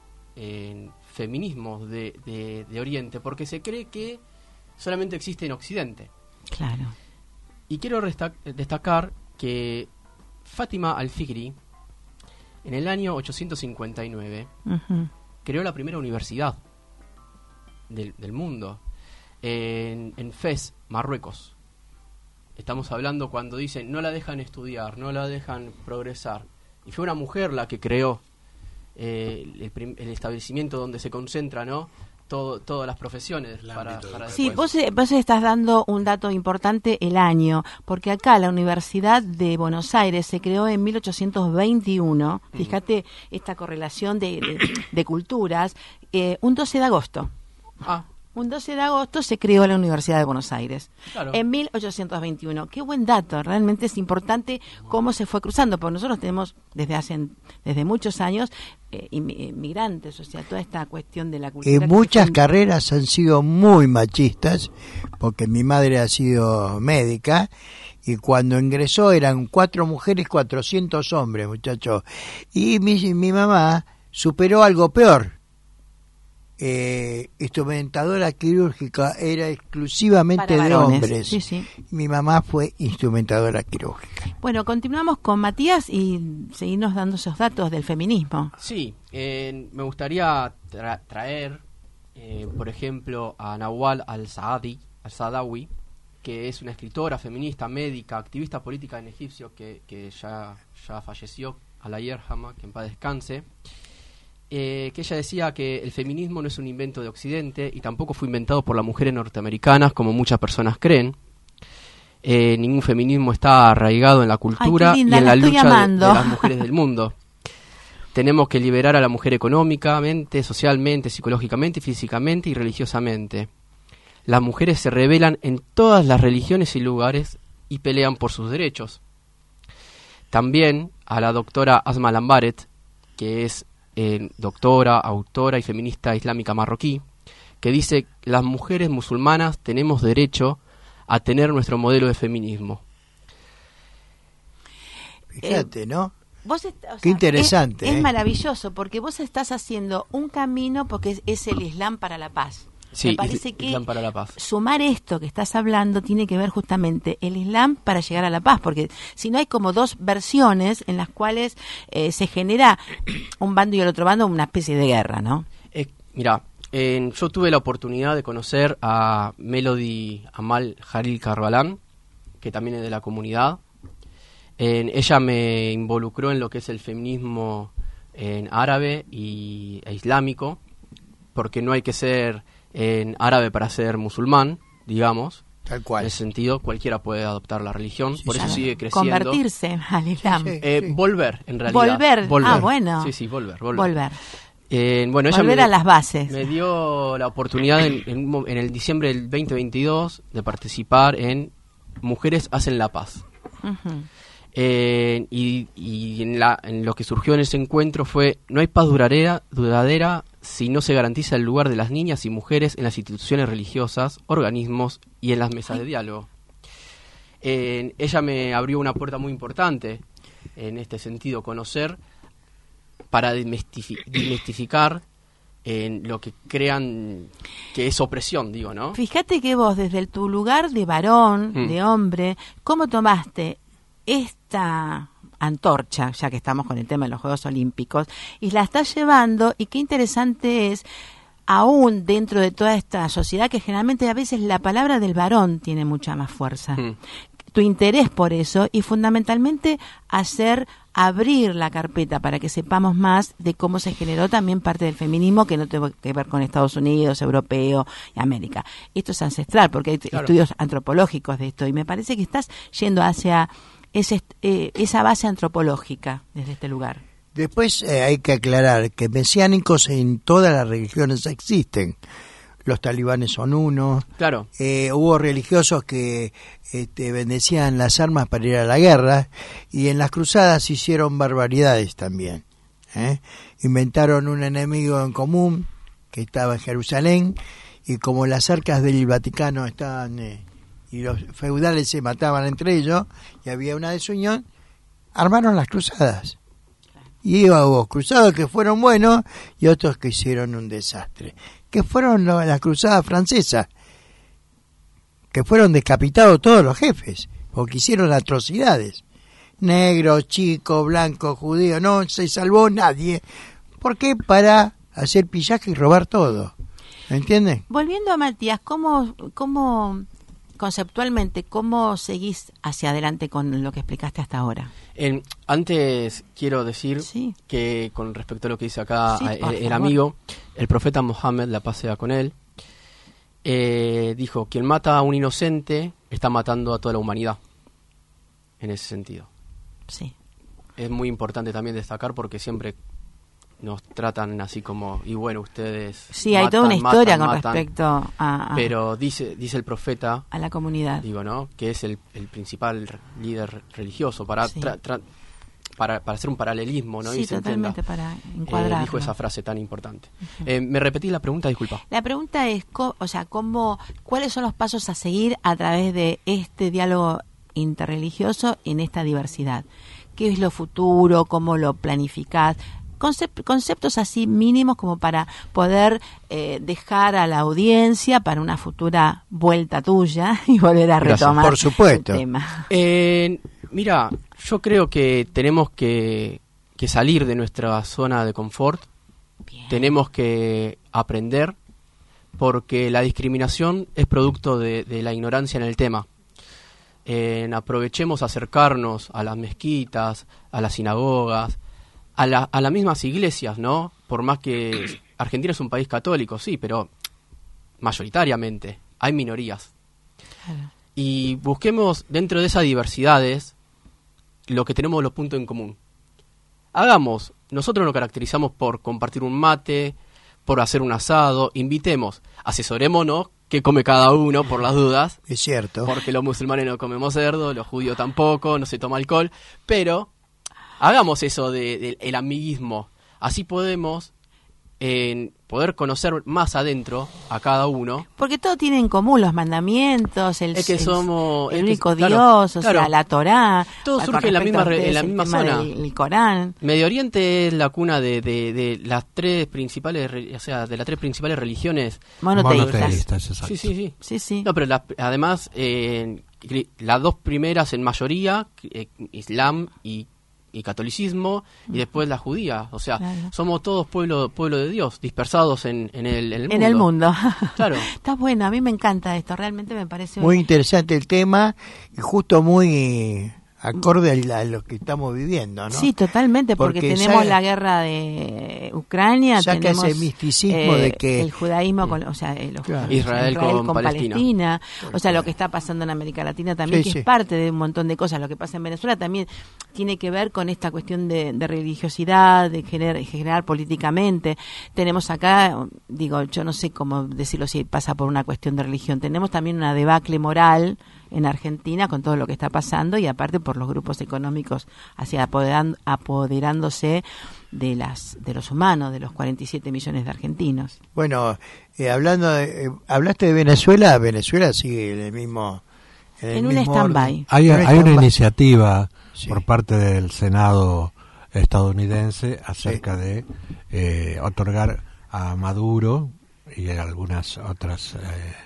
F: feminismos de Oriente, porque se cree que solamente existe en Occidente.
C: Claro.
F: Y quiero destacar que Fátima al-Fikri, en el año 859,
C: uh-huh,
F: creó la primera universidad del mundo, en Fez, Marruecos. Estamos hablando cuando dicen no la dejan estudiar, no la dejan progresar. Y fue una mujer la que creó el establecimiento donde se concentra, ¿no? Todas las profesiones para
C: sí, vos estás dando un dato importante, el año, porque acá la Universidad de Buenos Aires se creó en 1821, fíjate esta correlación de culturas, un 12 de agosto. Un 12 de agosto se creó la Universidad de Buenos Aires,
F: claro,
C: en 1821. Qué buen dato, realmente es importante cómo se fue cruzando, porque nosotros tenemos desde muchos años inmigrantes, o sea, toda esta cuestión de la cultura.
B: Muchas carreras han sido muy machistas, porque mi madre ha sido médica, y cuando ingresó eran 4 mujeres, 400 hombres, muchachos. Y mi mamá superó algo peor. Instrumentadora quirúrgica era exclusivamente de hombres.
C: Sí, sí.
B: Mi mamá fue instrumentadora quirúrgica.
C: Bueno, continuamos con Matías y seguimos dando esos datos del feminismo.
F: Sí, me gustaría traer, por ejemplo, a Nawal al-Saadawi, que es una escritora, feminista, médica, activista política en egipcio, que ya falleció, Allah yerhama, que en paz descanse. Que ella decía que el feminismo no es un invento de Occidente y tampoco fue inventado por las mujeres norteamericanas, como muchas personas creen. Ningún feminismo está arraigado en la cultura y en la lucha de las mujeres del mundo. Tenemos que liberar a la mujer económicamente, socialmente, psicológicamente, físicamente y religiosamente. Las mujeres se rebelan en todas las religiones y lugares y pelean por sus derechos. También a la doctora Asma Lambaret, que es doctora, autora y feminista islámica marroquí, que dice: las mujeres musulmanas tenemos derecho a tener nuestro modelo de feminismo.
B: Fíjate, ¿no?
C: Qué
B: interesante.
C: Es maravilloso, porque vos estás haciendo un camino, porque es el Islam para la paz.
F: Sí,
C: me parece que
F: Islam para la paz.
C: Sumar esto que estás hablando tiene que ver justamente el Islam para llegar a la paz, porque si no hay como dos versiones en las cuales se genera un bando y el otro bando una especie de guerra, ¿no?
F: Mira, yo tuve la oportunidad de conocer a Melody Amal Jalil Karbalan, que también es de la comunidad. Ella me involucró en lo que es el feminismo árabe e islámico, porque no hay que ser árabe para ser musulmán, digamos.
B: Tal cual.
F: En ese sentido, cualquiera puede adoptar la religión,
B: sí,
F: por eso sigue creciendo.
C: Convertirse al Islam.
F: Volver, en realidad.
C: Volver. Ah, bueno.
F: Sí, volver. Bueno, ella
C: volver a las bases.
F: Me dio la oportunidad en el diciembre del 2022 de participar en Mujeres Hacen la Paz. Uh-huh. Y en lo que surgió en ese encuentro fue: no hay paz duradera si no se garantiza el lugar de las niñas y mujeres en las instituciones religiosas, organismos y en las mesas de diálogo. Ella me abrió una puerta muy importante en este sentido, conocer para desmistificar lo que crean que es opresión, digo, ¿no?
C: Fíjate que vos, desde tu lugar de varón, de hombre, ¿cómo tomaste esta antorcha, ya que estamos con el tema de los Juegos Olímpicos, y la estás llevando? Y qué interesante es, aún dentro de toda esta sociedad, que generalmente a veces la palabra del varón tiene mucha más fuerza. Tu interés por eso, y fundamentalmente abrir la carpeta para que sepamos más de cómo se generó también parte del feminismo, que no tiene que ver con Estados Unidos, europeo y América. Esto es ancestral, porque hay estudios antropológicos de esto, y me parece que estás yendo hacia esa base antropológica desde este lugar.
B: Después hay que aclarar que mesiánicos en todas las religiones existen. Los talibanes son uno.
F: Claro.
B: Hubo religiosos que bendecían las armas para ir a la guerra, y en las cruzadas hicieron barbaridades también. Inventaron un enemigo en común que estaba en Jerusalén, y como las arcas del Vaticano estaban y los feudales se mataban entre ellos y había una desunión, armaron las cruzadas. Y hubo cruzados que fueron buenos y otros que hicieron un desastre, que fueron las cruzadas francesas, que fueron decapitados todos los jefes, porque hicieron atrocidades. Negros, chicos, blancos, judíos, no se salvó nadie. ¿Por qué? Para hacer pillaje y robar todo. ¿Me entiendes?
C: Volviendo a Matías, ¿cómo conceptualmente, cómo seguís hacia adelante con lo que explicaste hasta ahora?
F: Antes quiero decir que con respecto a lo que dice acá el amigo, el profeta Mohammed, la paz sea con él, dijo: quien mata a un inocente está matando a toda la humanidad. En ese sentido.
C: Sí.
F: Es muy importante también destacar, porque siempre nos tratan así como, y bueno, ustedes
C: sí, hay toda una historia con respecto a
F: pero dice el profeta
C: a la comunidad,
F: digo, ¿no?, que es el principal líder religioso para hacer un paralelismo, ¿no?
C: Sí,
F: y se
C: totalmente entienda, para encuadrar.
F: Dijo esa frase tan importante. ¿Me repetís la pregunta? Disculpa.
C: La pregunta es, ¿cuáles son los pasos a seguir a través de este diálogo interreligioso en esta diversidad? ¿Qué es lo futuro? ¿Cómo lo planificás? Conceptos así mínimos como para poder dejar a la audiencia para una futura vuelta tuya y volver a retomar
B: por supuesto.
C: El tema.
F: Mira, yo creo que tenemos que salir de nuestra zona de confort. Bien. Tenemos que aprender, porque la discriminación es producto de la ignorancia en el tema. Aprovechemos acercarnos a las mezquitas, a las sinagogas, a las mismas iglesias, ¿no? Por más que Argentina es un país católico, sí, pero mayoritariamente hay minorías. Claro. Y busquemos dentro de esas diversidades lo que tenemos, los puntos en común. Nosotros nos caracterizamos por compartir un mate, por hacer un asado, invitemos, asesorémonos qué come cada uno por las dudas.
B: Es cierto.
F: Porque los musulmanes no comemos cerdo, los judíos tampoco, no se toma alcohol, pero hagamos eso del amiguismo. Así podemos poder conocer más adentro a cada uno.
C: Porque todo tiene en común, los mandamientos, el único Dios,
F: claro,
C: sea, la Torá.
F: Todo surge en la misma zona.
C: El Corán.
F: Medio Oriente es la cuna de las tres principales, de las tres principales religiones
C: monoteístas.
F: Exacto. Sí.
C: Sí.
F: No, pero además las dos primeras en mayoría, Islam y catolicismo, y después la judía, o sea, claro, somos todos pueblo de Dios, dispersados en el mundo.
C: En el mundo.
F: Claro.
C: Está bueno, a mí me encanta esto, realmente me parece
B: muy interesante el tema, y justo muy acorde a lo que estamos viviendo, ¿no?
C: Sí, totalmente, porque tenemos la guerra de Ucrania, tenemos
B: ese misticismo de que
C: el judaísmo, con, o sea,
F: Israel con Palestina,
C: o sea, lo que está pasando en América Latina también, que es parte de un montón de cosas. Lo que pasa en Venezuela también tiene que ver con esta cuestión de religiosidad, de generar políticamente. Tenemos acá, digo, yo no sé cómo decirlo si pasa por una cuestión de religión, tenemos también una debacle moral en Argentina con todo lo que está pasando, y aparte por los grupos económicos apoderándose de los humanos, de los 47 millones de argentinos.
B: Bueno, hablaste de Venezuela. Venezuela sigue en el mismo
C: en un stand-by.
D: Hay una iniciativa por parte del Senado estadounidense acerca de otorgar a Maduro y a algunas otros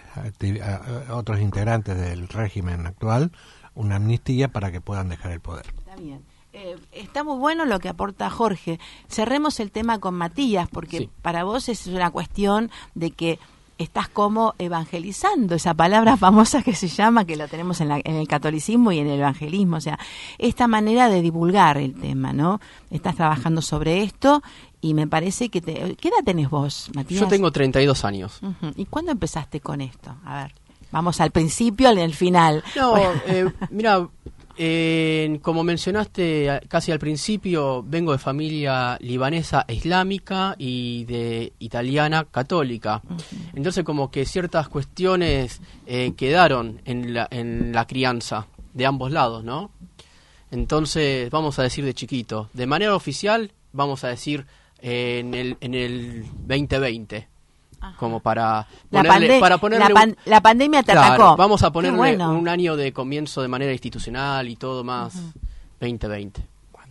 D: integrantes del régimen actual una amnistía para que puedan dejar el poder.
C: Está bien. Está muy bueno lo que aporta Jorge. Cerremos el tema con Matías, porque para vos es una cuestión de que estás como evangelizando, esa palabra famosa que se llama, que la tenemos en el catolicismo y en el evangelismo, o sea, esta manera de divulgar el tema, ¿no? Estás trabajando sobre esto y me parece que ¿qué edad tenés vos, Matías?
F: Yo tengo 32 años.
C: Uh-huh. ¿Y cuándo empezaste con esto? A ver, vamos al principio, al final.
F: No, mira, como mencionaste casi al principio, vengo de familia libanesa islámica y de italiana católica. Uh-huh. Entonces como que ciertas cuestiones quedaron en la crianza de ambos lados, ¿no? Entonces, vamos a decir de chiquito, de manera oficial, vamos a decir en el 2020. Ajá. Como para ponerle
C: la pandemia te atacó.
F: Vamos a ponerle un año de comienzo de manera institucional y todo más. Uh-huh. 2020.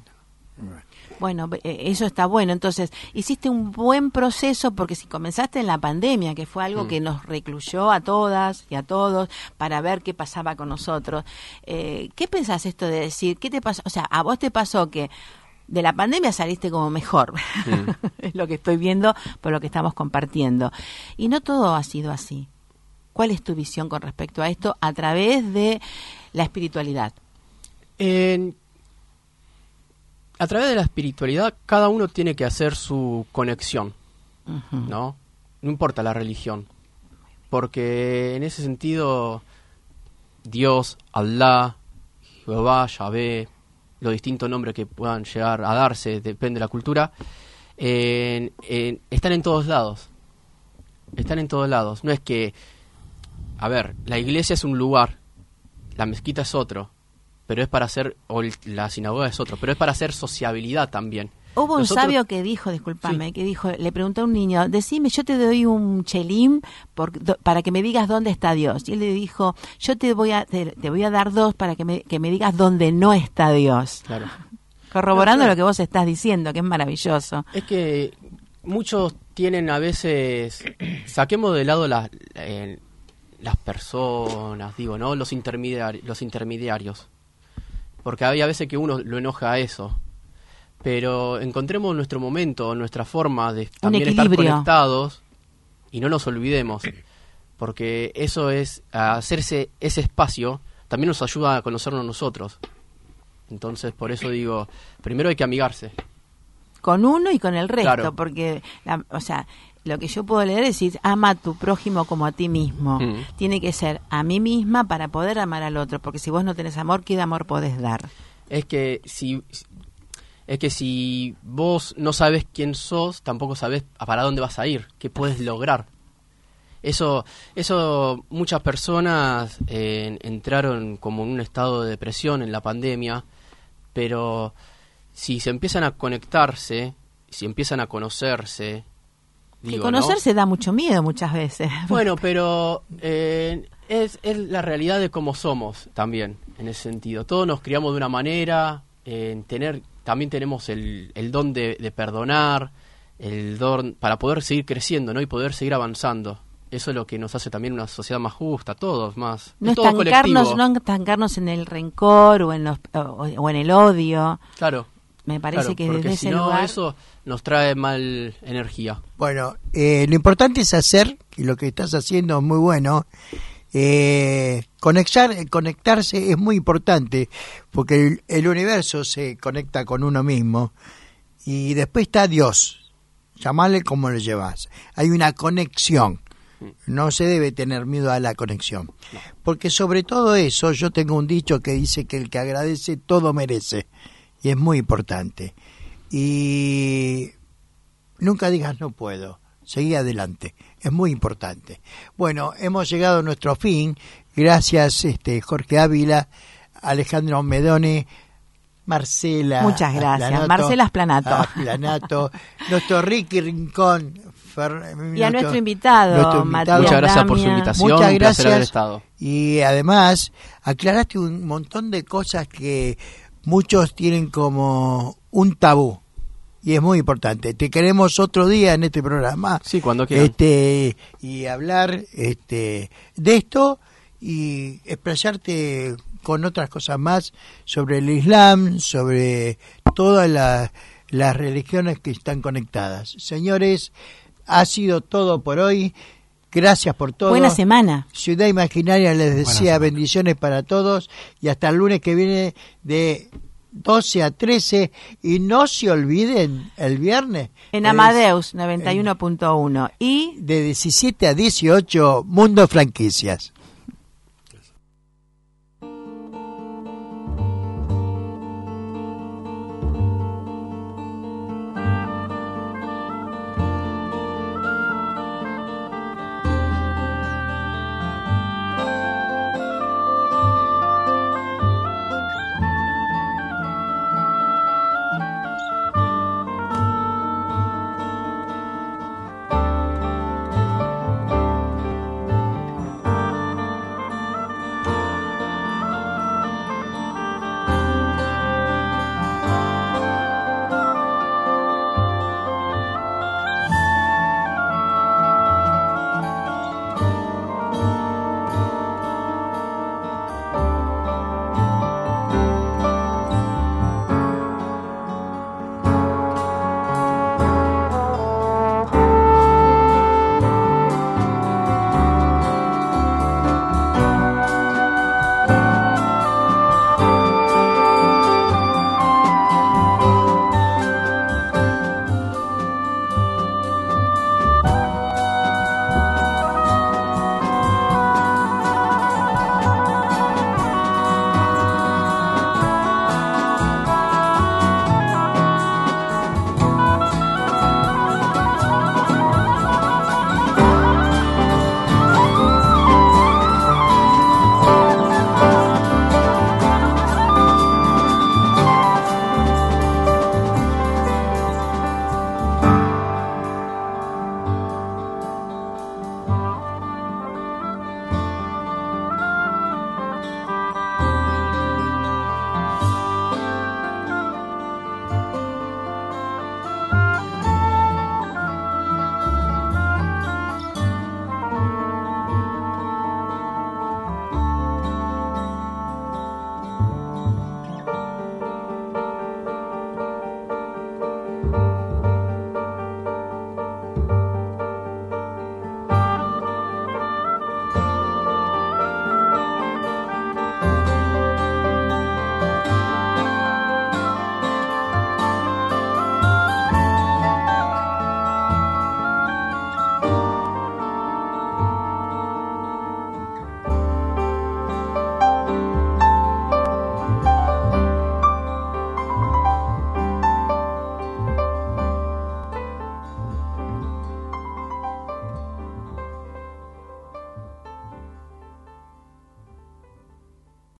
C: Bueno, eso está bueno. Entonces, hiciste un buen proceso, porque si comenzaste en la pandemia, que fue algo que nos recluyó a todas y a todos para ver qué pasaba con nosotros, ¿qué pensás esto de decir? ¿Qué te pasó? O sea, a vos te pasó que de la pandemia saliste como mejor, es lo que estoy viendo por lo que estamos compartiendo. Y no todo ha sido así. ¿Cuál es tu visión con respecto a esto a través de la espiritualidad?
F: A través de la espiritualidad, cada uno tiene que hacer su conexión,
C: uh-huh.
F: ¿no? No importa la religión, porque en ese sentido, Dios, Allah, Jehová, Yahvé, los distintos nombres que puedan llegar a darse, depende de la cultura, están en todos lados. Están en todos lados. No es que, a ver, la iglesia es un lugar, la mezquita es otro, pero es para hacer, o la sinagoga es otro, pero es para hacer sociabilidad también.
C: Hubo un sabio que dijo, discúlpame, que dijo, le preguntó a un niño, decime, yo te doy un chelim para que me digas dónde está Dios. Y él le dijo, yo te voy a dar dos para que me digas dónde no está Dios.
F: Claro.
C: Corroborando lo que vos estás diciendo, que es maravilloso.
F: Es que muchos tienen a veces, saquemos de lado las personas, digo, ¿no? Los intermediarios. Porque hay a veces que uno lo enoja a eso. Pero encontremos nuestro momento, nuestra forma de también estar conectados y no nos olvidemos, porque eso es, hacerse ese espacio también nos ayuda a conocernos nosotros. Entonces, por eso digo, primero hay que amigarse.
C: Con uno y con el resto,
F: claro.
C: Porque, o sea, lo que yo puedo leer es decir, ama a tu prójimo como a ti mismo. Tiene que ser a mí misma para poder amar al otro, porque si vos no tenés amor, ¿qué amor podés dar? Es que si vos no sabes quién sos, tampoco sabés para dónde vas a ir, qué puedes lograr. Eso muchas personas entraron como en un estado de depresión en la pandemia, pero si se empiezan a conectarse, si empiezan a conocerse... que conocerse, ¿no? Da mucho miedo muchas veces.
F: Bueno, pero es la realidad de cómo somos también, en ese sentido. Todos nos criamos de una manera, también tenemos el don de perdonar, el don para poder seguir creciendo, ¿no? Y poder seguir avanzando. Eso es lo que nos hace también una sociedad más justa, todos más.
C: No estancarnos en el rencor o en el odio.
F: Claro.
C: Me parece que
F: porque
C: desde
F: si
C: ese
F: no,
C: lugar...
F: eso nos trae mal energía.
B: Bueno, lo importante es hacer, y lo que estás haciendo es muy bueno, conectarse es muy importante, porque el universo se conecta con uno mismo, y después está Dios, llamarle como lo llevas. Hay una conexión, no se debe tener miedo a la conexión, porque sobre todo eso, yo tengo un dicho que dice que el que agradece todo merece, y es muy importante. Y nunca digas no puedo, seguí adelante, es muy importante. Bueno, hemos llegado a nuestro fin. Gracias, Jorge Ávila, Alejandro Medone, Marcela.
C: Muchas gracias. Marcela
B: Asplanato, nuestro Ricky Rincón.
C: Y a nuestro invitado, Matías.
F: Muchas gracias por su invitación.
B: Muchas gracias.
F: Un placer haber estado.
B: Y además, aclaraste un montón de cosas que muchos tienen como un tabú. Y es muy importante. Te queremos otro día en este programa.
F: Sí, cuando quieran.
B: Y hablar de esto y expresarte con otras cosas más sobre el Islam, sobre todas las religiones que están conectadas. Señores, ha sido todo por hoy. Gracias por todo.
C: Buena semana.
B: Ciudad Imaginaria les desea bendiciones para todos y hasta el lunes que viene de 12 a 13, y no se olviden el viernes
C: en Amadeus 91.1 y
B: de 17 a 18 Mundo Franquicias.